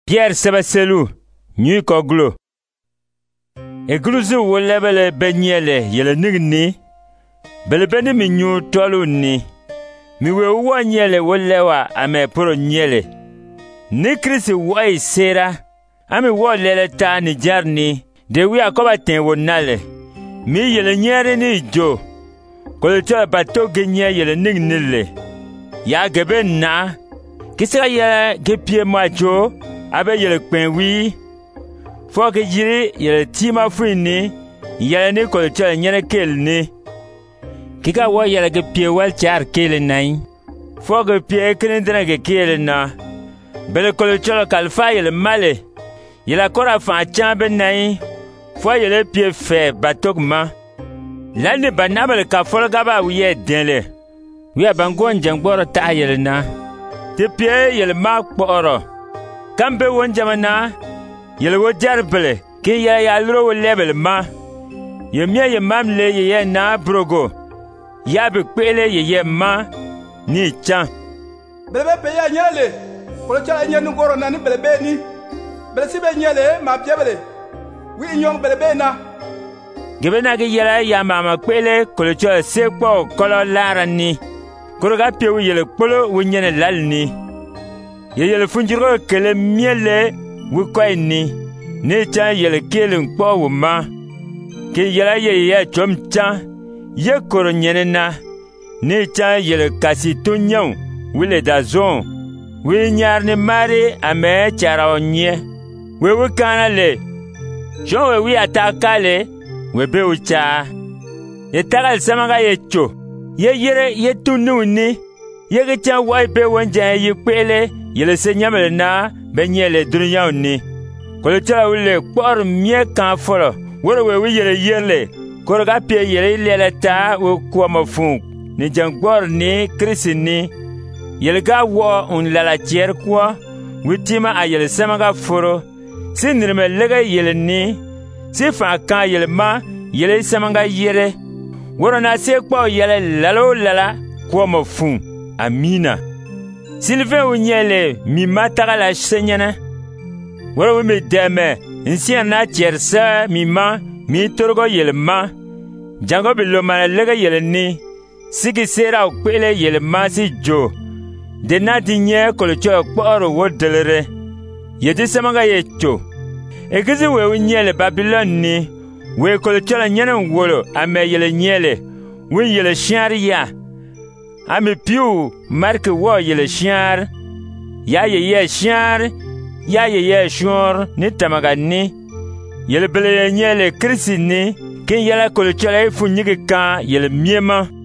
Pierre Sebaselu, New Koglo. Egluzu wolebele benyele yele nigni. Belebeni mi nyu tolu ni. Miwe uwa nyele wolewa ame poro nyele. Ni Krisi wai sera. Ami wo lele ta ni jarni. Dewi akoba ten wonale. Mi yele nyere ni jo. Kolito bato genye yele nignile. Ya gebe na. Kisera yele gepie macho. Abe yele kpenwi. Fo ke yiri yele tima frini. Yele ni kolito nyere kel ni. Kika wo yele gepie wal char kel nai. Fo ke pie kinindra ke kel na. Bele kolito kalfa yele male. Yele kora fa chambe nai. Fo yele pie fe batok ma. Lani banabel ka folgaba wiye denle. Wiya bangon jangboro ta yele na. Te pie yele ma kporo. Kambe won jamana yele wo jarbele ki ya luro wo lebel ma. Ye mie ye mamle ye na brogo. Ya be kwele ye ma ni chan. Belebe pe ya nyele. Ko chala nyenu goro na ni belebe ni. Bele sibe nyele ma piebele. Wi nyong belebe na. Gebena ge yela ya mama kwele kolocho sekpo kolo larani. Koroga pie wi yele kpolo wi nyene lalni. Yele funjiro kele miele wi koy ni. Ne chan yele kele nkpo wu ma. Ke yela ye chom chan. Ye koro nyene na. Ne chan yele kasi tunyaw wile da zon. Wi nyar ni mari ame chara onye. We kana le. Shon we atakale. Webe ucha. Ye tagal samaga ye cho. Ye yere ye tunu ni. Ye gecha wai be wanja ye kwele. Yele se nyamele na benyele dunya ni. Kole chala wile por mie kan folo. Woro we yele yele. Koro ga pie yele lele ta wo kwa mafun. Ni jangbor ni Krisi ni. Yele ga wo un lala tier kwa. Witima a yele samaga foro. Si nirme lega yele ni. Si fa kan yele ma yele samanga yere. Woro na se kpo yele lalo lala kwa mafun. Amina. Sylvain unyele mi mataka la senyana. Woro mi deme nsia na tiersa mi ma mi torgo yele ma. Jango bilo ma lega yele ni. Sigi sera ukwele yele ma si jo. De na dinye kolocho kporo wodelere. Yedi samanga yecho. Egizi we unyele Babylon ni. We kolochola nyene wolo ame yele nyele. We yele shiari ya. Ame piu marke wo yele shiar. Ya ye shiar. Ya ye shur ni tamaga ni. Yele bele nyele Krisi ni. Ken yele kolochola ifu nyige kan yele miema.